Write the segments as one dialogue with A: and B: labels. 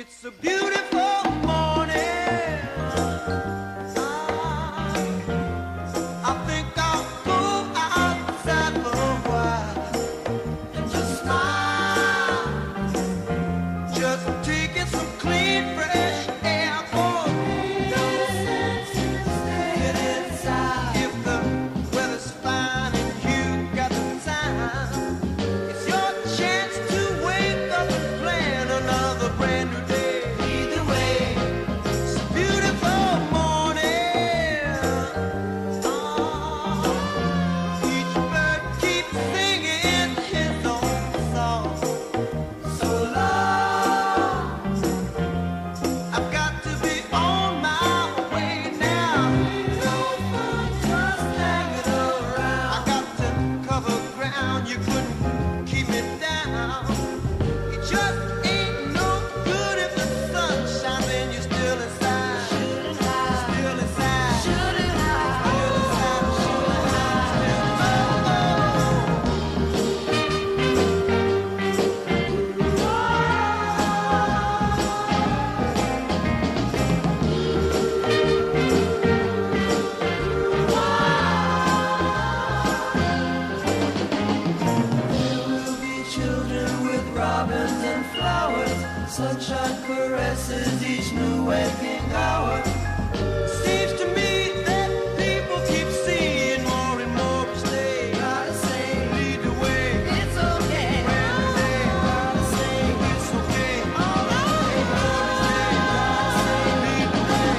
A: It's a beautiful morning. I think I'll go outside for a while and just smile. Just taking some clean, fresh air. Oh, no sense to stay inside. If the weather's fine and you got the time, it's your chance to wake up and plan another brand new day. Either way, it's a beautiful morning. Each bird keeps singing his own song. So long, I've got to be on my way now. No fun just hanging around. I got to cover ground, you couldn't keep me down. It just ain't no good if the sun shines and you're still inside. Still inside. Still inside. Still inside. We'll be children with robins and flowers. Sunshine caresses each new waking hour. Seems to me that people keep seeing more and more each day. Gotta say, lead the way. It's okay. Gotta say, it's okay. All right. Lead the way.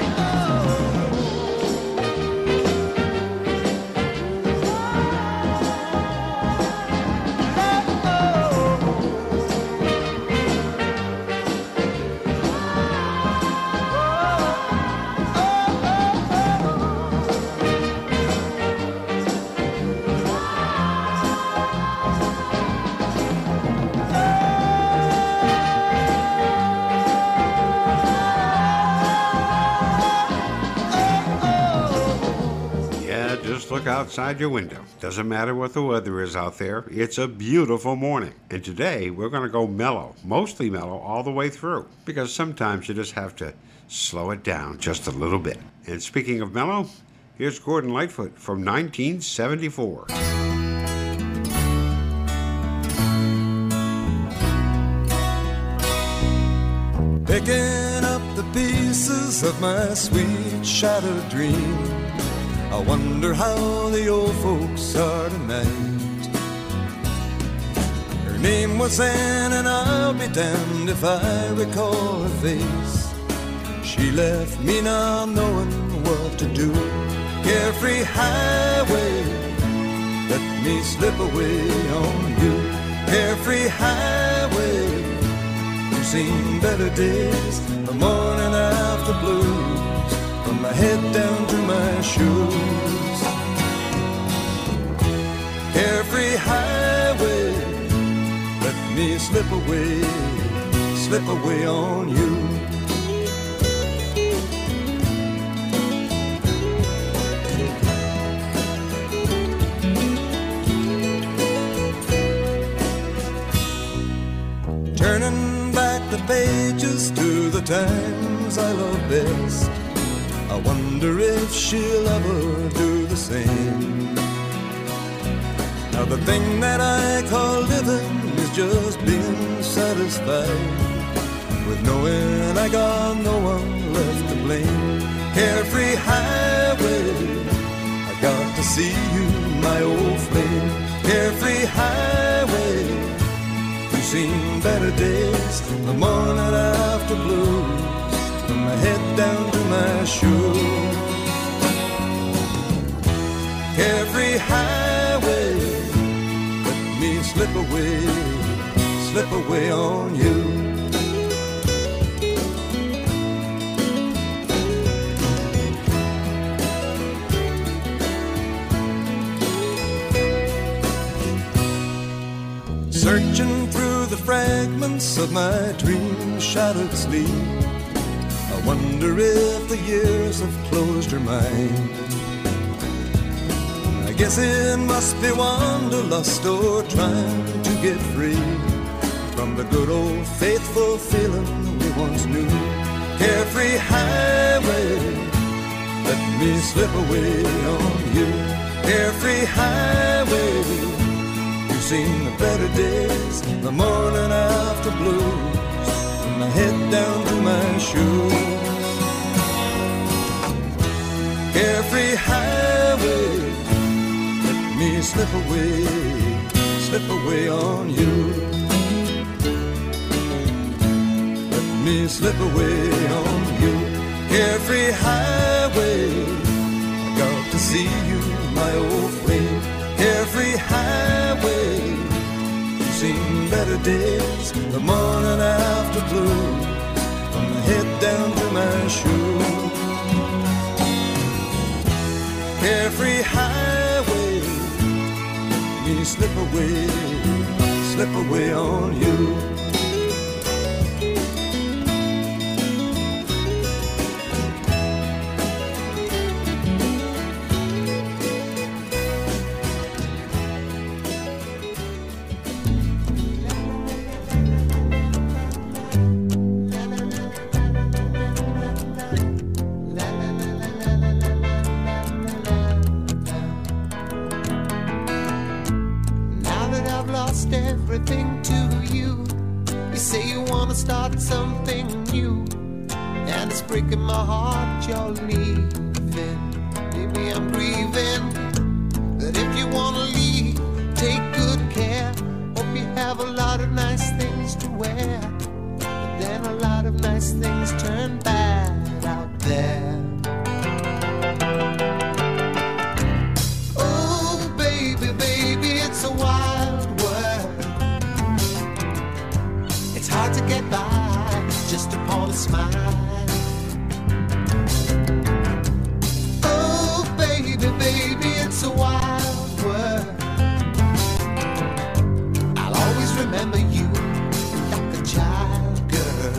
B: Yeah, just look outside your window. Doesn't matter what the weather is out there. It's a beautiful morning. And today we're going to go mellow, mostly mellow all the way through. Because sometimes you just have to slow it down just a little bit. And speaking of mellow, here's Gordon Lightfoot from 1974.
C: Picking up the pieces of my sweet shattered dream. I wonder how the old folks are tonight. Her name was Anne, and I'll be damned if I recall her face. She left me not knowing what to do. Carefree highway, let me slip away on you. Carefree highway, you've seen better days, the morning after blues, from my head down to my shoes. Carefree highway, let me slip away on you. Turning back the pages to the times I love best, I wonder if she'll ever do the same. Now the thing that I call living is just being satisfied with knowing I got no one left to blame. Carefree highway, I got to see you, my old flame. Carefree highway, you've seen better days, the morning after blues, from my head down to my shoes. Carefree highway, let me slip away on you. Searching through the fragments of my dream-shattered sleep, I wonder if the years have closed her mind. I guess it must be wanderlust or trying to get free from the good old faithful feeling we once knew. Carefree highway, let me slip away on you. Carefree highway, you've seen the better days, the morning after blues, and my head down to my shoes. Carefree highway, let me slip away on you. Let me slip away on you. Carefree highway, I got to see you, my old friend. Carefree highway, you've seen better days, the morning after blues, from my head down to my shoes. Carefree highway, let me slip away on you.
A: Everything to you. You say you wanna start something new, and it's breaking my heart you're leaving. Maybe I'm grieving, but if you wanna leave, take good care. Hope you have a lot of nice things to wear, but then a lot of nice things turn bad out there. Oh baby, baby, it's a wild world. It's hard to get by just upon a smile. Oh baby, baby, it's a wild world. I'll always remember you like a child, girl.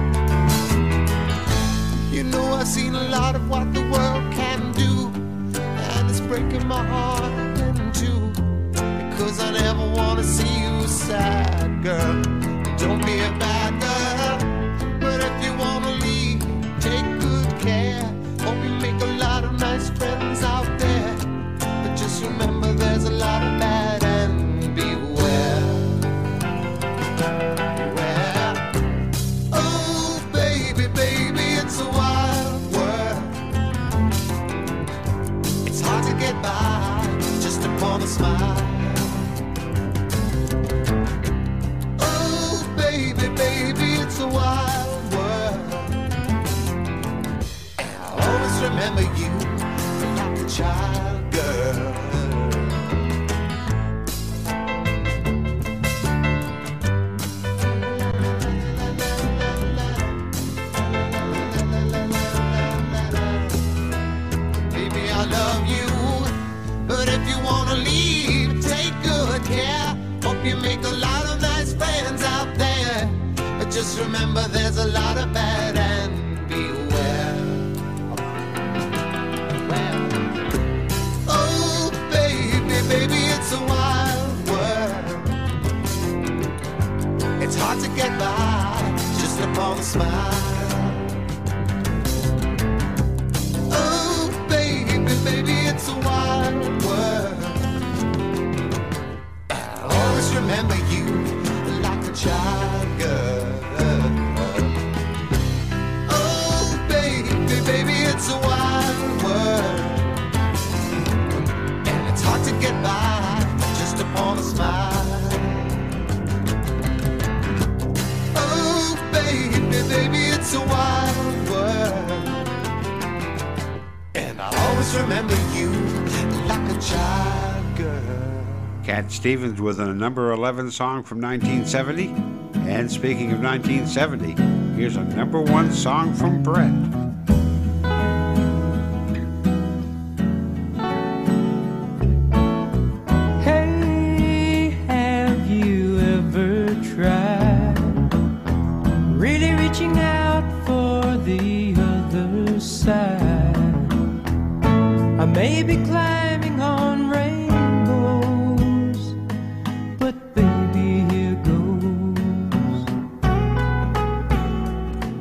A: You know I've seen a lot of what the world can do, and it's breaking my heart in two, because I never wanna see you sad, girl. Don't be a bad girl, but if you wanna leave, take good care. Hope you make a lot of nice friends out there, but just remember there's a lot of bad and beware. Beware. Oh baby, baby, it's a wild world. It's hard to get by just upon a smile. Baby, it's a wild world. I'll always remember you like a child, girl. Baby, I love you, but if you wanna leave, take good care. Hope you make a lot of nice friends out there, but just remember there's a lot of bad and beware. Oh baby, baby, it's a wild world. It's hard to get by just upon a smile. Oh baby, baby, it's a wild world. I'll always remember you like a child, girl. Oh baby, baby, it's a wild world, and it's hard to get by just upon a smile. Oh baby, baby, it's a wild world, and I'll always remember you like a child, girl.
B: Cat Stevens with a number 11 song from 1970. And speaking of 1970, here's a number 1 song from Brett.
D: Hey, have you ever tried really reaching out for the other side? I may be climbing on rainbows, but baby, here goes.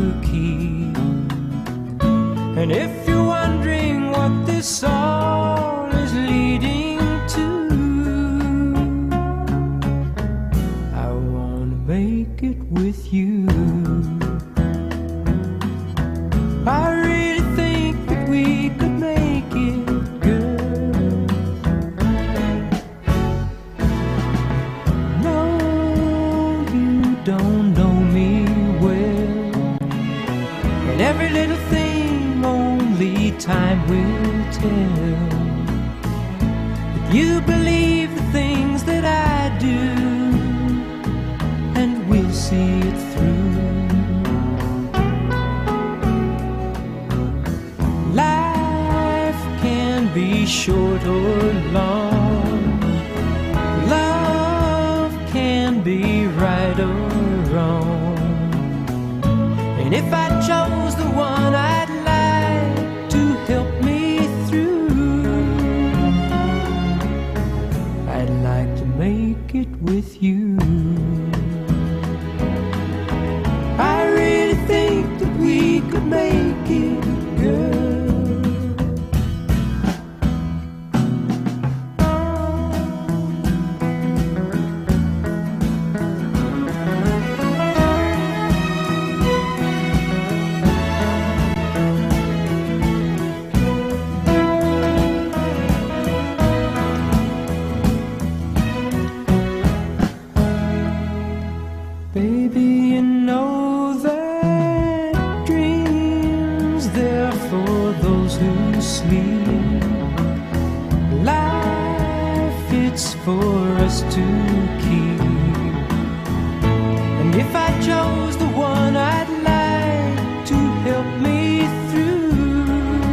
D: keep. And if you're wondering what this all is leading to, I wanna make it with you. I really think that we could make it, girl. No, you don't know me well, and every little thing only time will tell. If you believe the things that I do, and we'll see it through. Life can be short or long. Love can be right or wrong. And if I chose the one I'd like to help me through, I'd like to make it with you. I really think that we could make it, girl. Baby, you know that dreams they're for those who sleep. Life, it's for us to keep. And if I chose the one I'd like to help me through,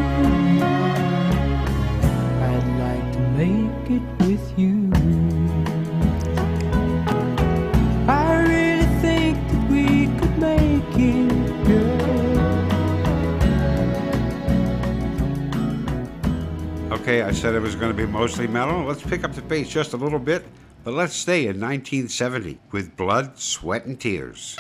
D: I'd like to make it with you. I really think that we could make it, girl.
B: Okay, I said it was going to be mostly mellow. Let's pick up the pace just a little bit, but let's stay in 1970 with Blood, Sweat, and Tears.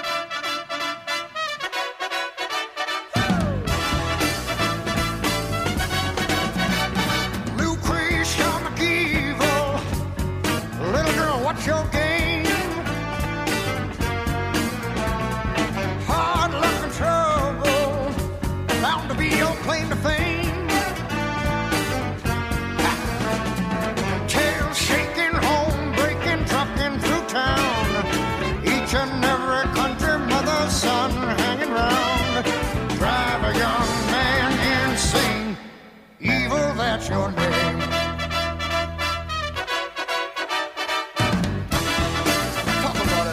A: Lucretia McEvil, little girl, what's your game? Hard luck and trouble, bound to be your claim to fame. Tail shaking, home breaking, trucking through town. Each and every country mother's son hanging round. Drive a young man insane. Evil, that's your name. Talk about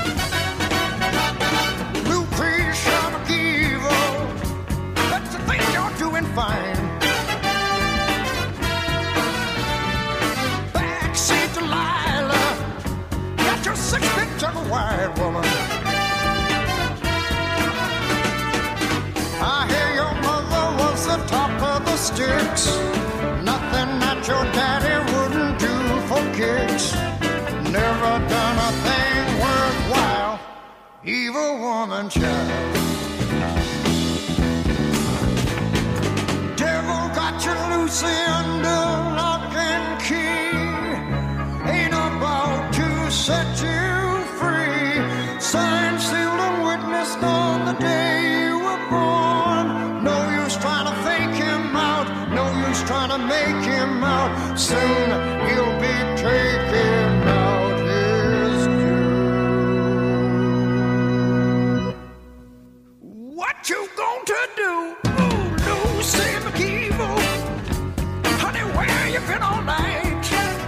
A: it. Lucretia McEvil, that's the thing you're doing fine. Backseat Delilah, got your 6-foot tunnel wide, woman. I hear your mother was the top of the sticks. Nothing that your daddy wouldn't do for kicks. Never done a thing worthwhile. Evil woman child. Devil got you loosely under lock and key. Ain't about to set you free. Signed, sealed, and witnessed on the day you were born. No use trying to fake him out. No use trying to make him out. Soon he'll be taking out his due. What you going to do? Ooh, Lucy McEvil. Honey, where you been all night?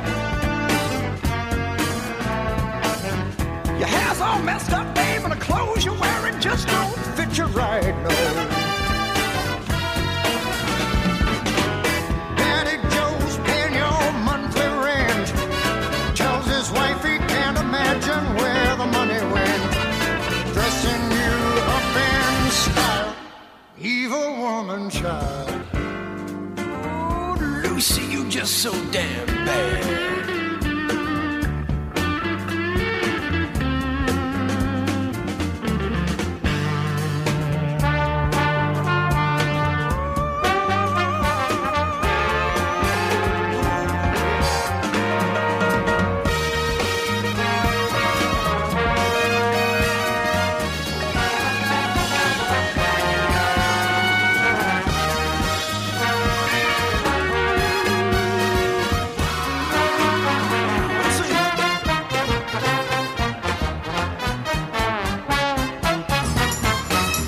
A: Your hair's all messed up, babe, and the clothes you're wearing just don't fit you right, no. Daddy Joe's paying your monthly rent. Tells his wife he can't imagine where the money went. Dressing you up in style, evil woman child. Oh, Lucy, you just so damn bad.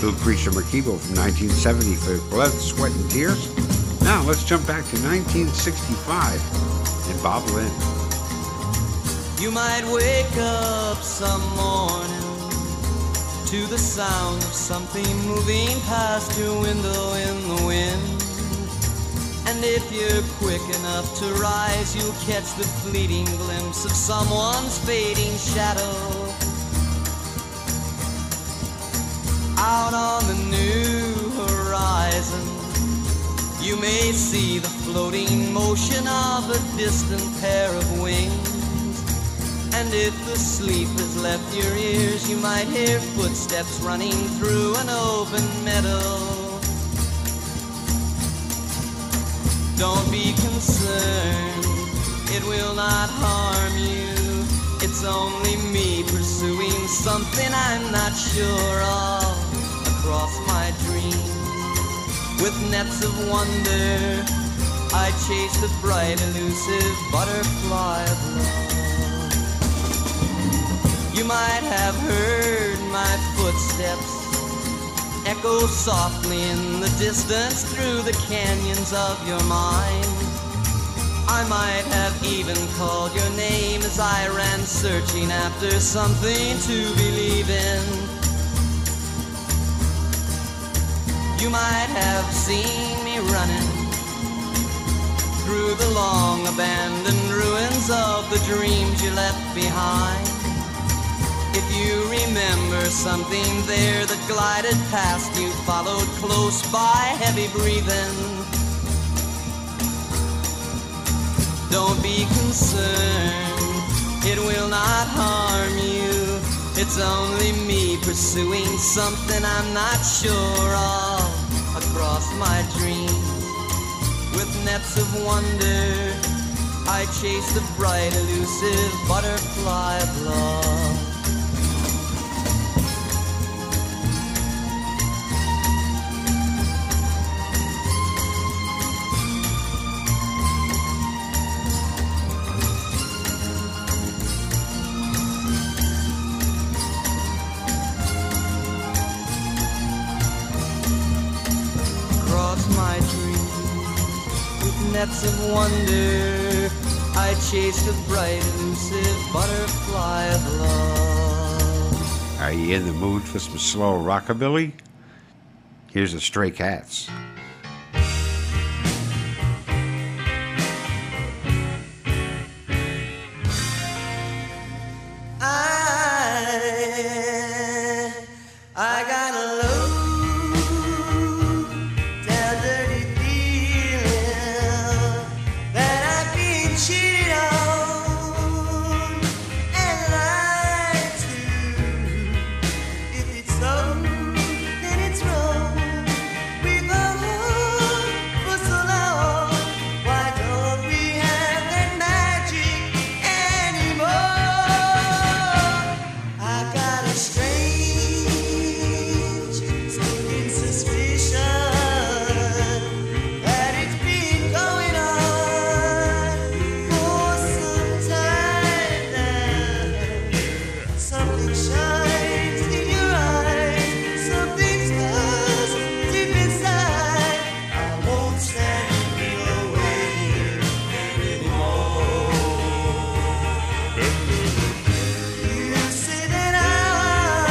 B: Lou Creature Makibo from 1970 for Blood, Sweat, and Tears. Now let's jump back to 1965 and Bob Lynn.
A: You might wake up some morning to the sound of something moving past your window in the wind. And if you're quick enough to rise, you'll catch the fleeting glimpse of someone's fading shadow. Out on the new horizon, you may see the floating motion of a distant pair of wings. And if the sleep has left your ears, you might hear footsteps running through an open meadow. Don't be concerned, it will not harm you. It's only me pursuing something I'm not sure of across my dreams. With nets of wonder, I chase the bright, elusive butterfly of love. You might have heard my footsteps echo softly in the distance through the canyons of your mind. I might have even called your name as I ran searching after something to believe in. You might have seen me running through the long abandoned ruins of the dreams you left behind. If you remember something there that glided past you, followed close by, heavy breathing, don't be concerned, it will not harm you. It's only me pursuing something I'm not sure of across my dreams. With nets of wonder, I chase the bright, elusive butterfly of love. Nets of wonder, I chase the bright, elusive butterfly of love.
B: Are you in the mood for some slow rockabilly? Here's the Stray Cats.
A: I got a low down dirty feeling that I've been cheated on and lied to. If it's so, then it's wrong. We've gone for so long. Why don't we have that magic anymore? I got a strange sneaking suspicion that it's been going on for some time now. Something shines in your eyes, something stirs deep inside. I won't stand in your way anymore. You say that I'm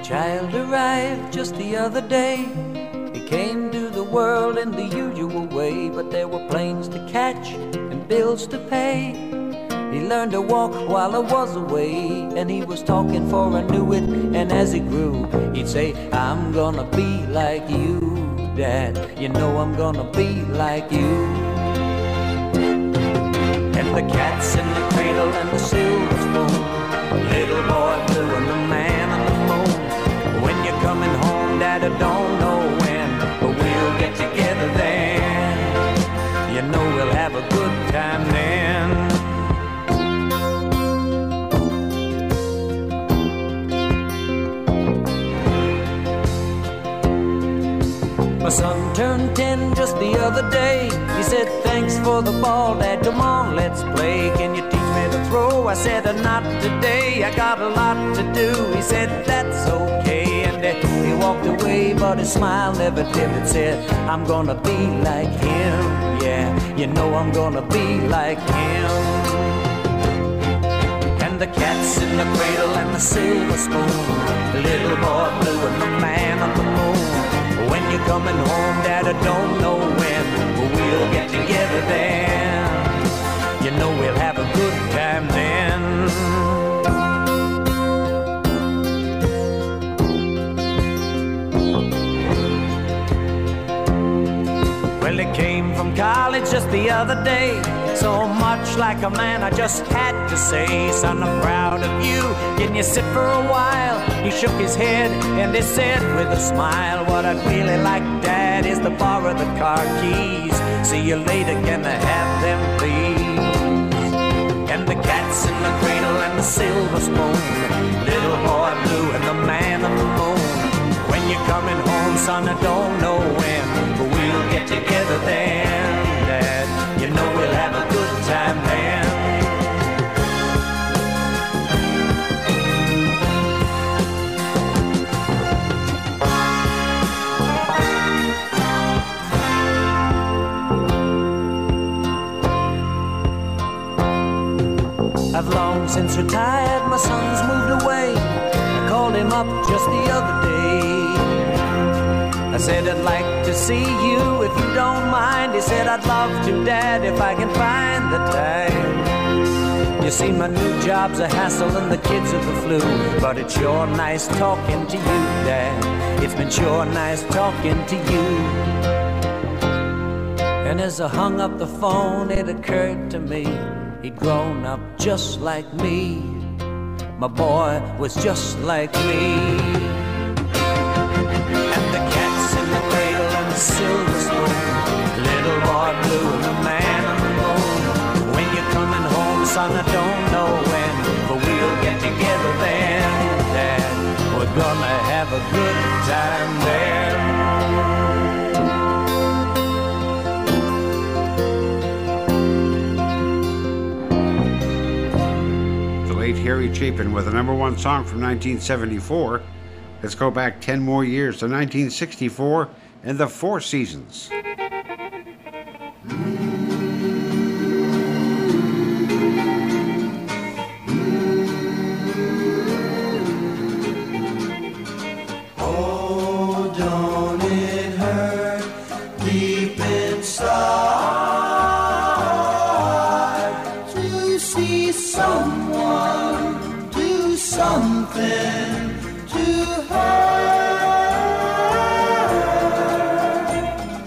D: child arrived just the other day. He came to the world in the usual way, but there were planes to catch and bills to pay. He learned to walk while I was away, and he was talking for I knew it. And as he grew, he'd say, I'm gonna be like you, Dad. You know I'm gonna be like you. And the cat's in the cradle and the silver spoon, little boy blue and the man on the moon. When you're coming home, Dad, I don't know when, but we'll get together then. You know we'll have a good time then. My son turned 10 just the other day. He said, thanks for the ball, Dad, come on, let's play. Can you teach me to throw? I said, not today, I got a lot to do. He said, that's okay, and he walked away, but his smile never dimmed. It said, I'm gonna be like him, yeah, you know I'm gonna be like him. And the cat's in the cradle and the silver spoon, the little boy blue and the man on the moon. When you're coming home, Dad, I don't know when, but we'll get together then. You know we'll have a good time then. Well, he came from college just the other day, so much like a man I just had to say, son, I'm proud of you, can you sit for a while? He shook his head and he said with a smile, what I'd really like, Dad, is to borrow the car keys. See you later, can I have them, please? And the cat's in the cradle and the silver spoon, little boy blue and the man on the moon. When you're coming home, son, I don't know when, but we'll get together then, Dad. You know we'll have a good time then. I've long since retired, my son's moved away. I called him up just the other day. I said, I'd like to see you if you don't mind. He said, I'd love to, Dad, if I can find the time. You see, my new job's a hassle and the kids are the flu, but it's sure nice talking to you, Dad. It's been sure nice talking to you. And as I hung up the phone, it occurred to me, he'd grown up just like me. My boy was just like me. And the cat's in the cradle and the silver spoon, little boy blue and the man on the moon. When you're coming home, son, I don't know when, but we'll get together then, Dad. We're gonna have a good time then.
B: Harry Chapin with the #1 song from 1974. Let's go back 10 more years to 1964 and the Four Seasons.
A: Oh, don't it hurt deep inside to see someone do something to her?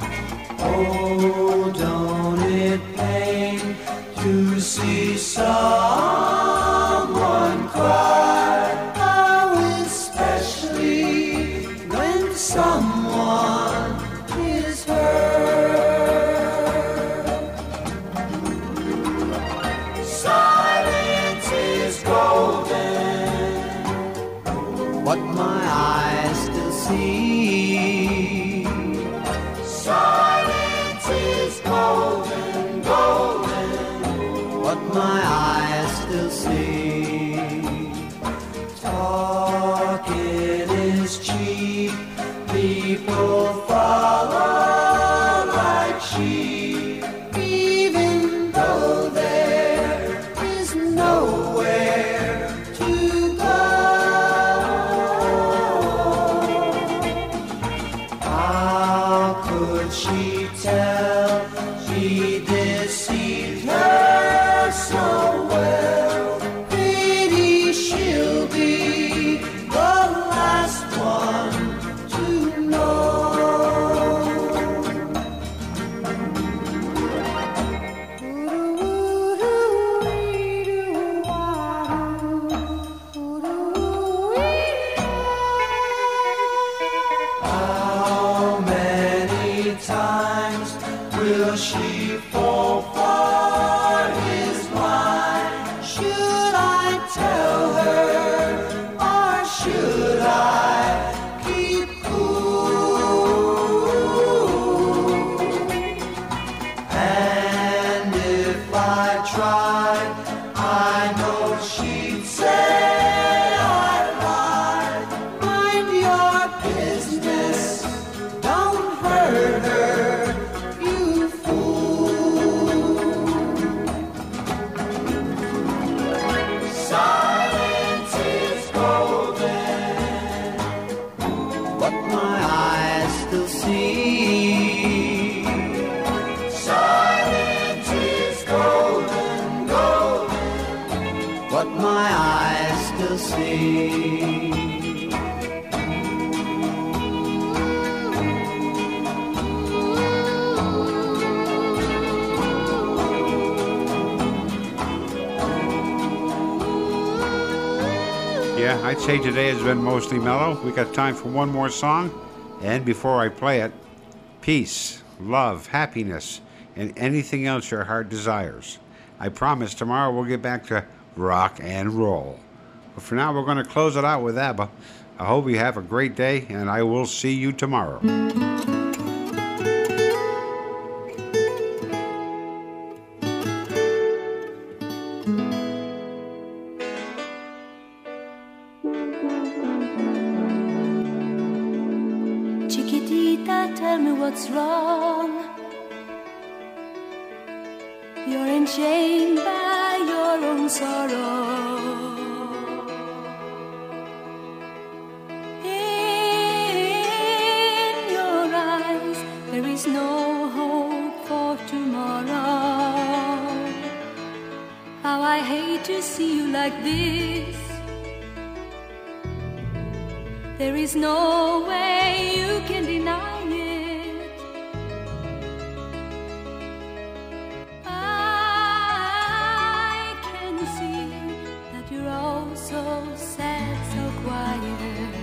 A: Oh, don't it pain to see someone cry? How especially when someone is hurt. Silence is golden, what my eyes still see. Silence is golden, golden, what my eyes still see. Talking is cheap, people follow like sheep, even though there is nowhere to go. golden, but my eyes still see. Silence is golden, golden, but my eyes still see.
B: Yeah, I'd say today has been mostly mellow. We got time for one more song. And before I play it, peace, love, happiness, and anything else your heart desires. I promise tomorrow we'll get back to rock and roll. But for now, we're going to close it out with ABBA. I hope you have a great day, and I will see you tomorrow.
E: Chiquitita, tell me what's wrong. You're enchained by your own sorrow. In your eyes, there is no hope for tomorrow. How I hate to see you like this. There is no way you can deny it. I can see that you're all so sad, so quiet.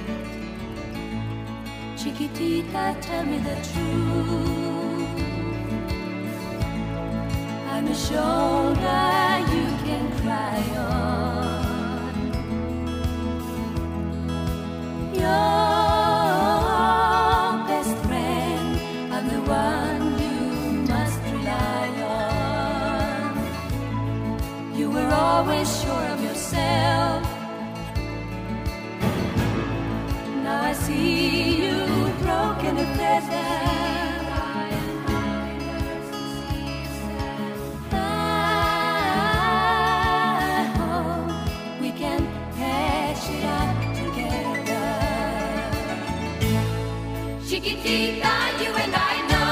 E: Chiquitita, tell me the truth. I'm a shoulder you can cry on. Your best friend, I'm the one you must rely on. You were always sure of yourself. Now I see you broken and feather. I hope we can hash it out together. Chiquitita, you and I know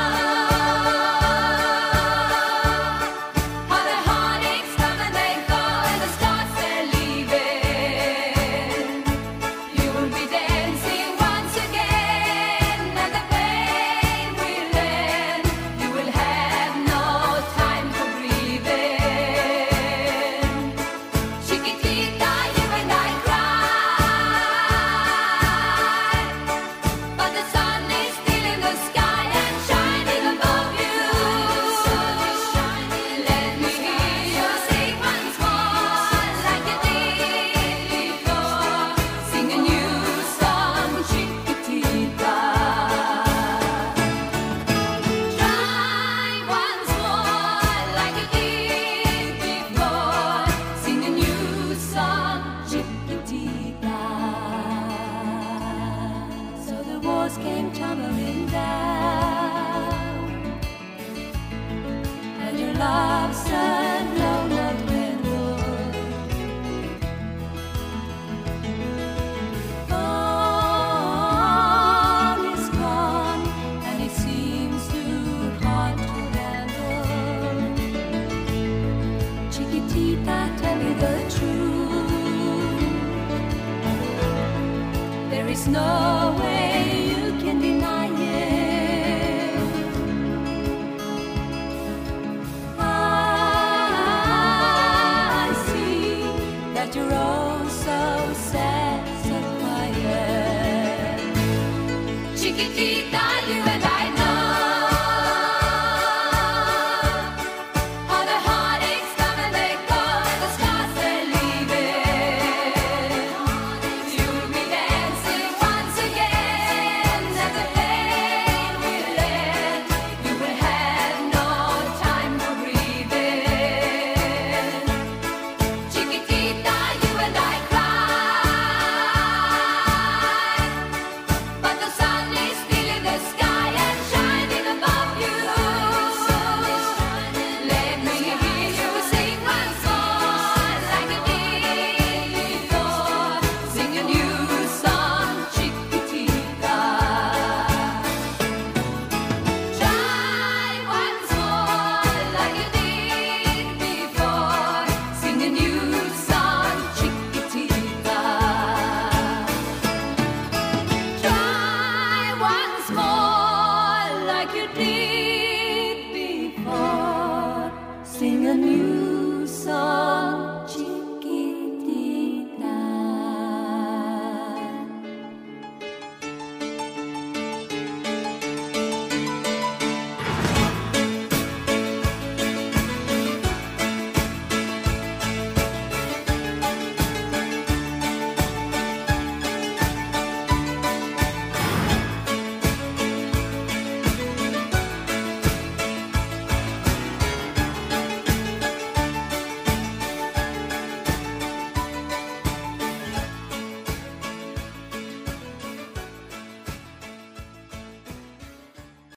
E: how the heartaches come and they go and the stars they're leaving. You will be dancing once again and the pain will end. You will have no time for breathing. Chiquitita, you and I cry, but the sun is still in the sky and shining above you. Let me hear you sing once more like you did before. Sing a new song, Chiquitita. Try once more like you did before. Sing a new song, Chiquitita. So the walls came tumbling down, and your love said no more dwindled. All is gone, and it seems too hard to handle. Chiquitita, tell me the truth. There is no way you can deny it. I see that you're all so sad, so quiet. Chiquitita,